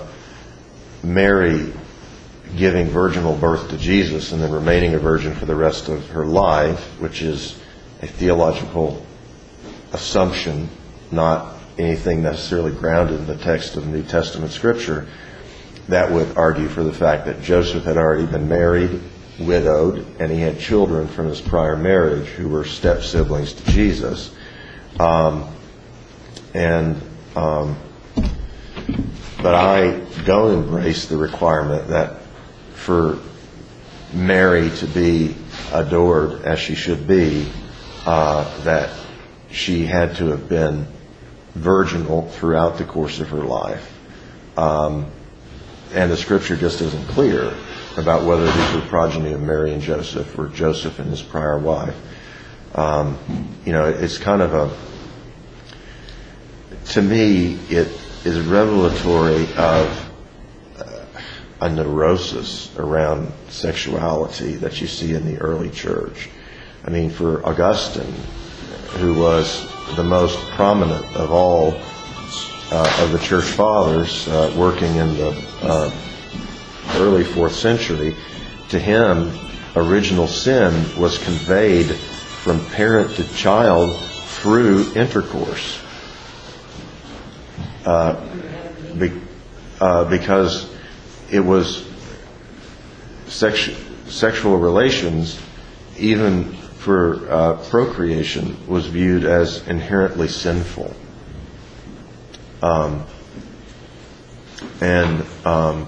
Mary giving virginal birth to Jesus and then remaining a virgin for the rest of her life, which is a theological assumption, not anything necessarily grounded in the text of New Testament Scripture, that would argue for the fact that Joseph had already been married, widowed, and he had children from his prior marriage who were step siblings to Jesus. Um, and um, but I don't embrace the requirement that for Mary to be adored as she should be, uh, that she had to have been virginal throughout the course of her life. Um, and the Scripture just isn't clear about whether these were progeny of Mary and Joseph or Joseph and his prior wife. Um, you know, it's kind of a, to me, it is revelatory of uh, a neurosis around sexuality that you see in the early church. I mean, for Augustine, who was the most prominent of all uh, of the church fathers, uh, working in the uh, early fourth century, to him, original sin was conveyed from parent to child through intercourse. Uh, be, uh, because it was sexu- sexual relations, even for uh, procreation, was viewed as inherently sinful. Um, and um,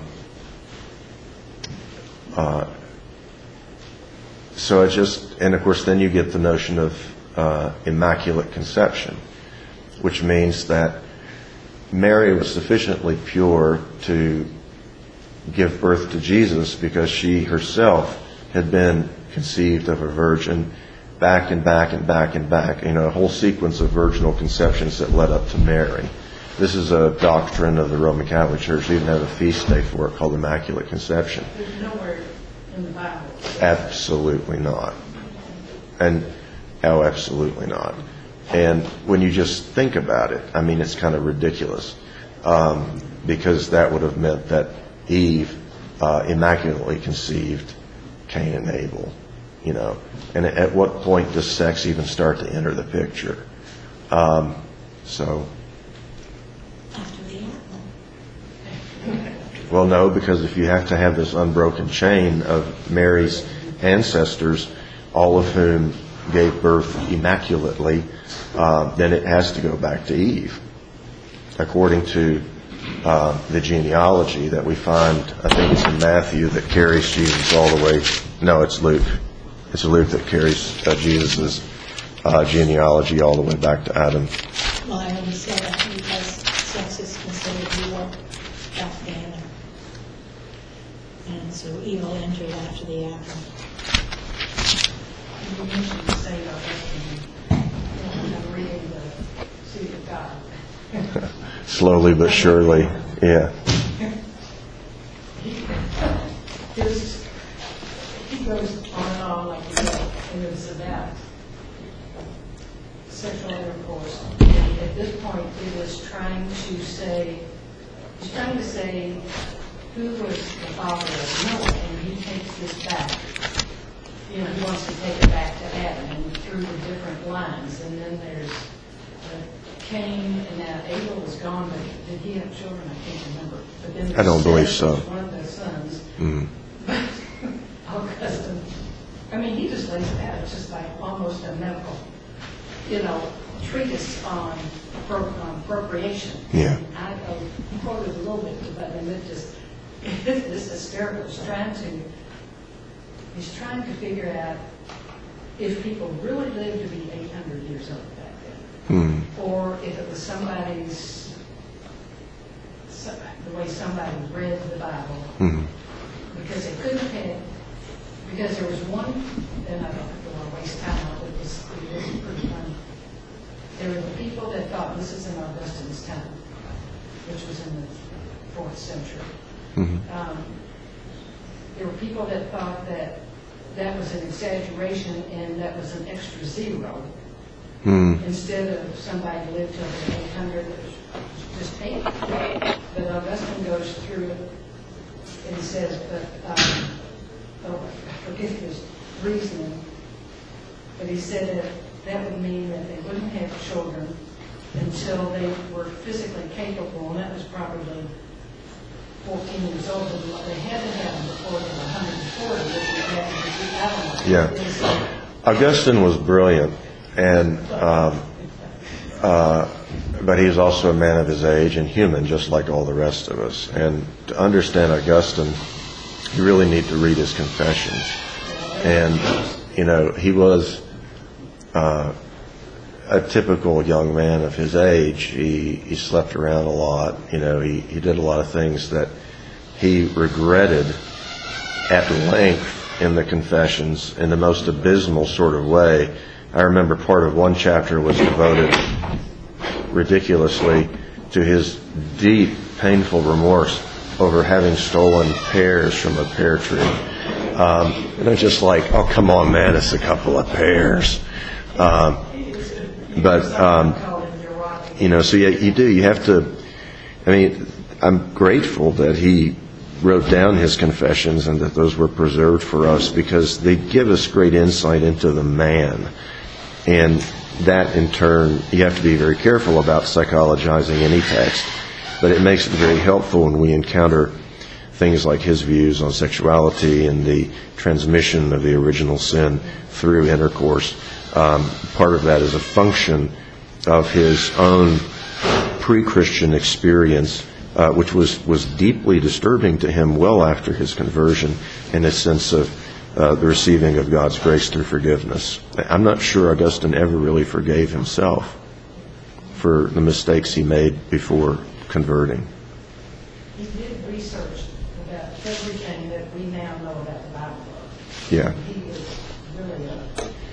uh, so it just, and of course then you get the notion of uh, immaculate conception, which means that Mary was sufficiently pure to give birth to Jesus because she herself had been conceived of a virgin back and back and back and back, you know, a whole sequence of virginal conceptions that led up to Mary. This is a doctrine of the Roman Catholic Church. They even have a feast day for it called Immaculate Conception. There's nowhere in the Bible. Absolutely not. And, oh, absolutely not. And when you just think about it, I mean, it's kind of ridiculous, um, because that would have meant that Eve uh, immaculately conceived Cain and Abel, you know. And at what point does sex even start to enter the picture? Um, so, After the apple. Well, no, because if you have to have this unbroken chain of Mary's ancestors, all of whom gave birth immaculately, uh, then it has to go back to Eve, according to uh, the genealogy that we find. I think it's in Matthew that carries Jesus all the way. No, it's Luke. It's Luke that carries uh, Jesus' uh, genealogy all the way back to Adam. Well, I only say that because sex is considered evil back then. And so evil entered after the Adam. You mentioned the same of I'm reading the Seed of God. Slowly but surely, yeah. His, he goes on and on like he does, and it was about sexual intercourse. And at this point, it was trying to say, he's trying to say who was the father of Noah, and he takes this back. You know, he wants to take it back to Adam and through the different lines. And then there's uh, Cain, and now Abel was gone, but did he have children? I can't remember. But then I don't believe Seth so. was one of those sons. Mm. Augustine, I mean, he just lays it out. It's just like almost a medical, you know, treatise on, pro, on procreation. Yeah. I uh, quoted a little bit, but and it just it's hysterical. He's trying to he's trying to figure out if people really lived to be eight hundred years old back then, Mm. or if it was somebody's so- the way somebody read the Bible. Mm. Because it couldn't have, because there was one, and I don't want to waste time on it, it was, it was pretty funny. There were the people that thought, this is in Augustine's time, which was in the fourth century. Mm-hmm. Um, there were people that thought that that was an exaggeration and that was an extra zero. Mm. Instead of somebody lived till they're eight hundred, it was just eight. But Augustine goes through it and says, but, um, oh, I forget his reasoning, but he said that that would mean that they wouldn't have children until they were physically capable, and that was probably fourteen years old, and what they had to have them before they were one hundred forty, which we had to do. Yeah. Augustine was brilliant, and um, uh, but he was also a man of his age and human, just like all the rest of us. And to understand Augustine, you really need to read his Confessions. And you know, he was uh, a typical young man of his age. He he slept around a lot. You know, he he did a lot of things that he regretted at length in the Confessions in the most abysmal sort of way. I remember part of one chapter was devoted ridiculously to his deep, painful remorse over having stolen pears from a pear tree. Um, and I'm just like, oh, come on, man, it's a couple of pears. Um, but, um, you know, so yeah, you do. You have to, I mean, I'm grateful that he wrote down his Confessions and that those were preserved for us, because they give us great insight into the man. And that, in turn, you have to be very careful about psychologizing any text, but it makes it very helpful when we encounter things like his views on sexuality and the transmission of the original sin through intercourse. Um, part of that is a function of his own pre-Christian experience, uh, which was, was deeply disturbing to him well after his conversion, in a sense of Uh, the receiving of God's grace through forgiveness. I'm not sure Augustine ever really forgave himself for the mistakes he made before converting. He did research about everything that we now know about the Bible. Yeah. He is really a,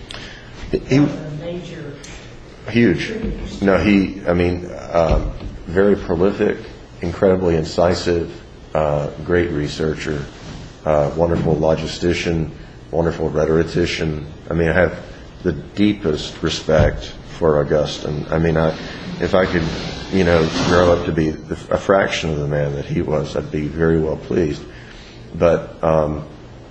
He, a major... huge. No, he, I mean, uh, very prolific, incredibly incisive, uh, great researcher. Uh, wonderful logistician, wonderful rhetorician. I mean, I have the deepest respect for Augustine. I mean, I, if I could, you know, grow up to be a fraction of the man that he was, I'd be very well pleased. But, um,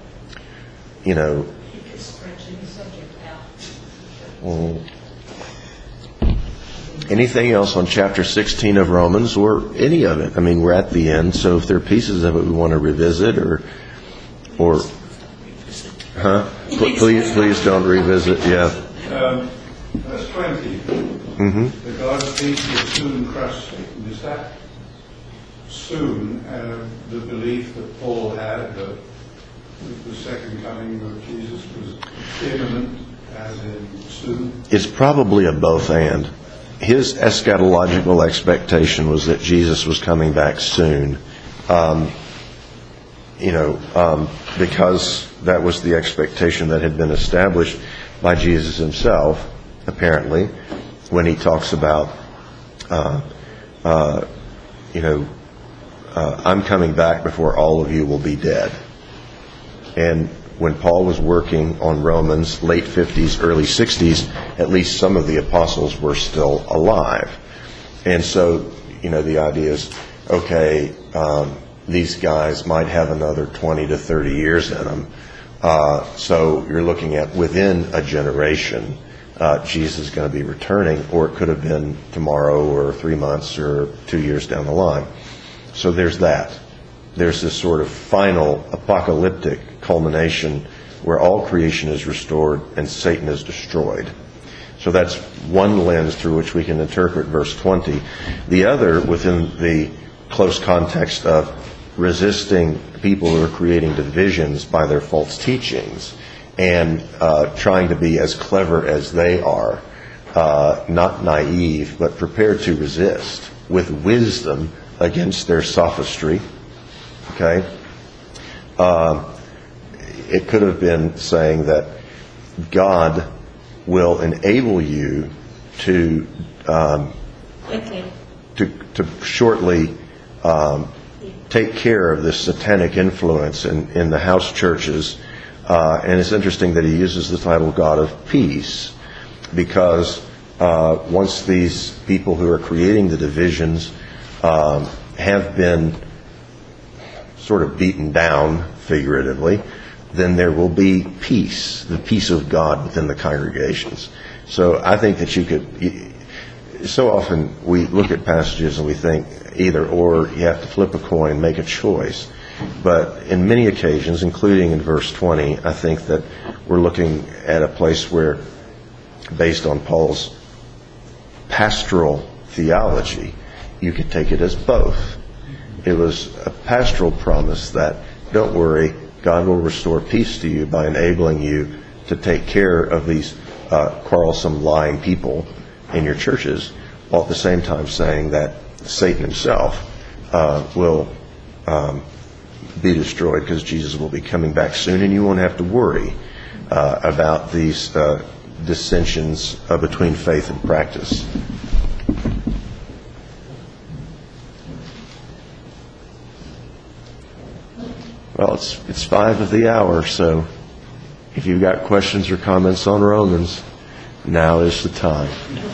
you know, He could stretch any subject out. mm, anything else on chapter sixteen of Romans, or any of it? I mean, we're at the end, so if there are pieces of it we want to revisit, or, or, huh? P- Please, please don't revisit. Yeah. Um, verse twenty. Mm-hmm. The God's peace will soon crush Satan. Is that soon uh, the belief that Paul had that the second coming of Jesus was imminent, as in soon? It's probably a both and. His eschatological expectation was that Jesus was coming back soon. Um, you know, um, because that was the expectation that had been established by Jesus himself, apparently, when he talks about, uh, uh, you know, uh, I'm coming back before all of you will be dead. And when Paul was working on Romans, late fifties, early sixties, at least some of the apostles were still alive. And so, you know, the idea is, okay, um, these guys might have another twenty to thirty years in them. Uh, so you're looking at within a generation, uh, Jesus is going to be returning, or it could have been tomorrow or three months or two years down the line. So there's that. There's this sort of final apocalyptic culmination where all creation is restored and Satan is destroyed. So that's one lens through which we can interpret verse twenty. The other, within the close context of resisting people who are creating divisions by their false teachings and uh, trying to be as clever as they are, uh, not naive, but prepared to resist with wisdom against their sophistry. Okay? Uh, it could have been saying that God will enable you to um, Okay. to, to shortly um, take care of this satanic influence in, in the house churches. Uh, and it's interesting that he uses the title God of Peace, because uh, once these people who are creating the divisions um, have been sort of beaten down, figuratively, then there will be peace, the peace of God within the congregations. So I think that you could, so often we look at passages and we think either or, you have to flip a coin, make a choice. But in many occasions, including in verse twenty, I think that we're looking at a place where, based on Paul's pastoral theology, you could take it as both. It was a pastoral promise that, don't worry, God will restore peace to you by enabling you to take care of these uh, quarrelsome, lying people in your churches, while at the same time saying that Satan himself uh, will um, be destroyed because Jesus will be coming back soon, and you won't have to worry uh, about these uh, dissensions uh, between faith and practice. Well, it's it's five of the hour, so if you've got questions or comments on Romans, now is the time.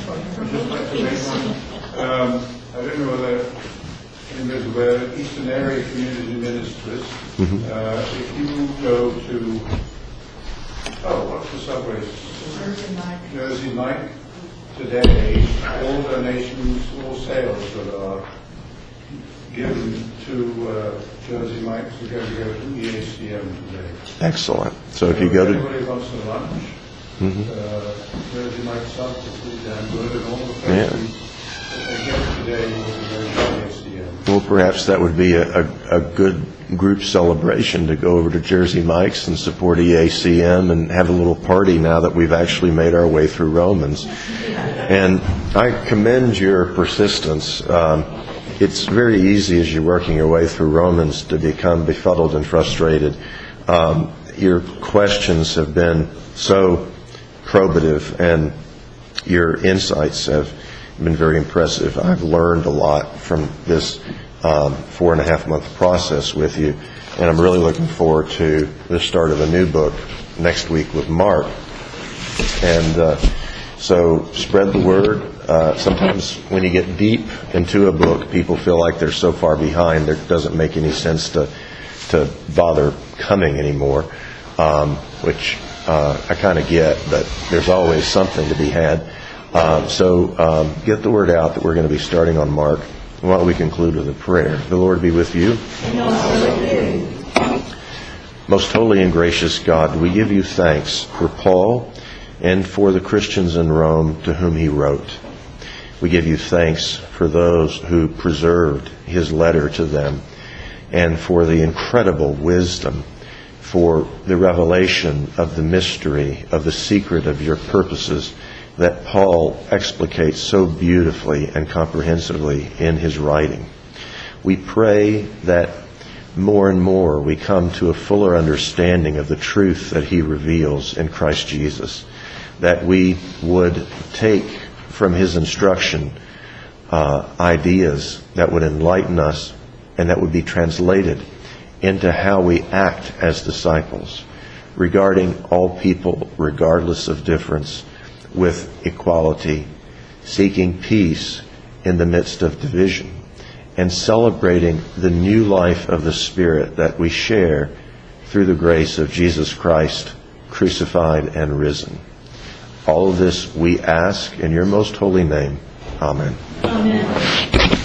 Um, I don't know whether anybody's aware of Eastern Area Community Ministries. Mm-hmm. Uh, if you go to, oh, what's the subway? Jersey Mike. Jersey Mike, today, all donations, all sales that are given to uh, Jersey Mike's are going to go to E A C M today. Excellent. So if you go to... Everybody wants to lunch. Mhm. Uh, Jersey Mike's stuff is pretty damn good, and all the Yeah. places that they get today will be going to E A C M. Well, perhaps that would be a, a, a good group celebration to go over to Jersey Mike's and support E A C M and have a little party now that we've actually made our way through Romans. And I commend your persistence. Um, it's very easy as you're working your way through Romans to become befuddled and frustrated. Um, your questions have been so probative, and your insights have been very impressive. I've learned a lot from this um, four and a half month process with you, and I'm really looking forward to the start of a new book next week with Mark. And uh, so spread the word. Uh, sometimes when you get deep into a book, people feel like they're so far behind, there doesn't make any sense to to bother coming anymore, um, which uh, I kind of get, but there's always something to be had. Uh, so um, get the word out that we're going to be starting on Mark. Why don't we conclude with a prayer? The Lord be with you. Most holy and gracious God, we give you thanks for Paul and for the Christians in Rome to whom he wrote. We give you thanks for those who preserved his letter to them, and for the incredible wisdom, for the revelation of the mystery, of the secret of your purposes that Paul explicates so beautifully and comprehensively in his writing. We pray that more and more we come to a fuller understanding of the truth that he reveals in Christ Jesus, that we would take from his instruction uh, ideas that would enlighten us and that would be translated into how we act as disciples regarding all people, regardless of difference, with equality, seeking peace in the midst of division, and celebrating the new life of the Spirit that we share through the grace of Jesus Christ, crucified and risen. All of this we ask in your most holy name. Amen. Amen.